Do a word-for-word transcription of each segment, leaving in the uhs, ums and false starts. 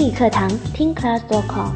英语课堂听 class dot com。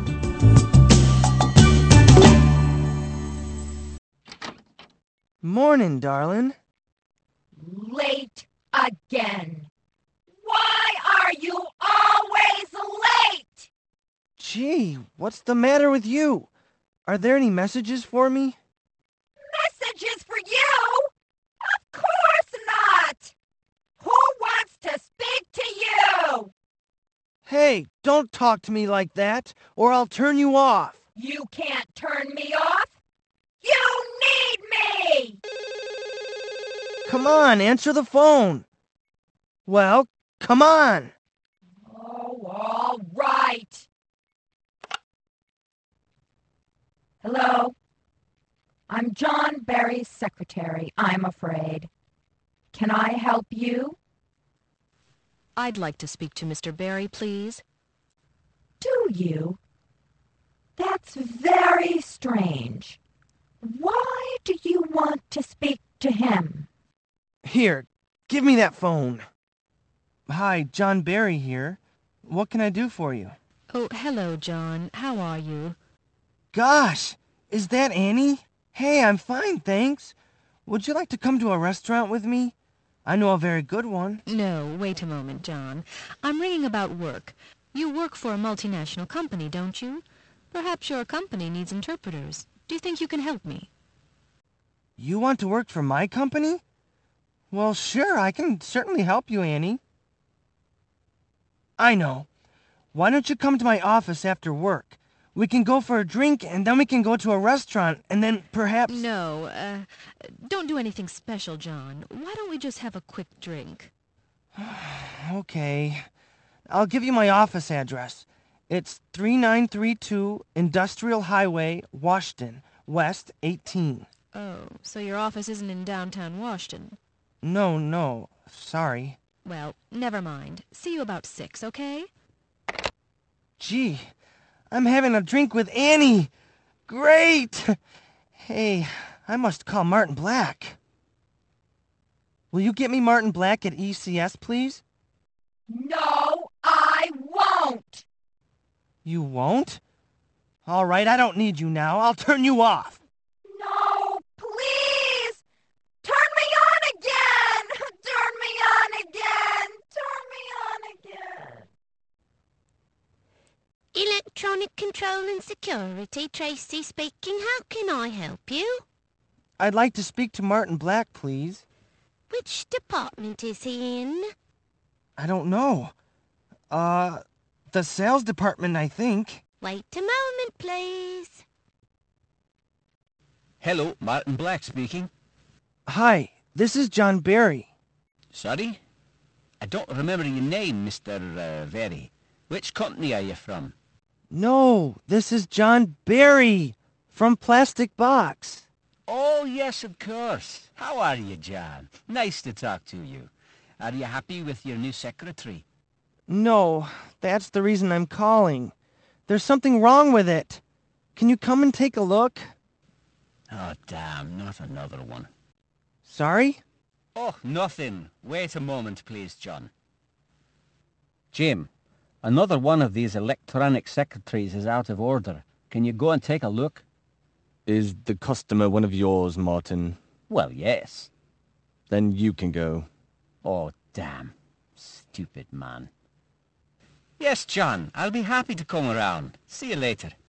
Morning, darling. Late again. Why are you always late? Gee, what's the matter with you? Are there any messages for me? Messages for you? Of course not. Who wants to speak to you? Hey, don't talk to me like that, or I'll turn you off. You can't turn me off. You need me. Come on, answer the phone. Well, come on. Oh, all right. Hello? I'm John Barry's secretary, I'm afraid. Can I help you? I'd like to speak to Mister Barry, please. Do you? That's very strange. Why do you want to speak to him? Here, give me that phone. Hi, John Barry here. What can I do for you? Oh, hello, John. How are you? Gosh, is that Annie? Hey, I'm fine, thanks. Would you like to come to a restaurant with me? I know a very good one. No, wait a moment, John. I'm ringing about work. You work for a multinational company, don't you? Perhaps your company needs interpreters. Do you think you can help me? You want to work for my company? Well, sure, I can certainly help you, Annie. I know. Why don't you come to my office after work? We can go for a drink, and then we can go to a restaurant, and then perhaps... No, uh, don't do anything special, John. Why don't we just have a quick drink? Okay. I'll give you my office address. It's three nine three two Industrial Highway, Washington, West eighteen. Oh, so your office isn't in downtown Washington? No, no. Sorry. Well, never mind. See you about six, okay? Gee, I'm having a drink with Annie. Great! Hey, I must call Martin Black. Will you get me Martin Black at E C S, please? No, I won't. You won't? All right, I don't need you now. I'll turn you off. No, please. Turn me on again. Turn me on again. Turn me on again. Electronic Control and Security, Tracy speaking. How can I help you? I'd like to speak to Martin Black, please. Which department is he in? I don't know. Uh, the sales department, I think. Wait a moment, please. Hello, Martin Black speaking. Hi, this is John Barry. Sorry? I don't remember your name, Mister Uh, Very. Which company are you from? No, this is John Barry from Plastic Box. Oh, yes, of course. How are you, John? Nice to talk to you. Are you happy with your new secretary? No, that's the reason I'm calling. There's something wrong with it. Can you come and take a look? Oh, damn, not another one. Sorry? Oh, nothing. Wait a moment, please, John. Jim, another one of these electronic secretaries is out of order. Can you go and take a look? Is the customer one of yours, Martin? Well, yes. Then you can go. Oh, damn. Stupid man. Yes, John, I'll be happy to come around. See you later.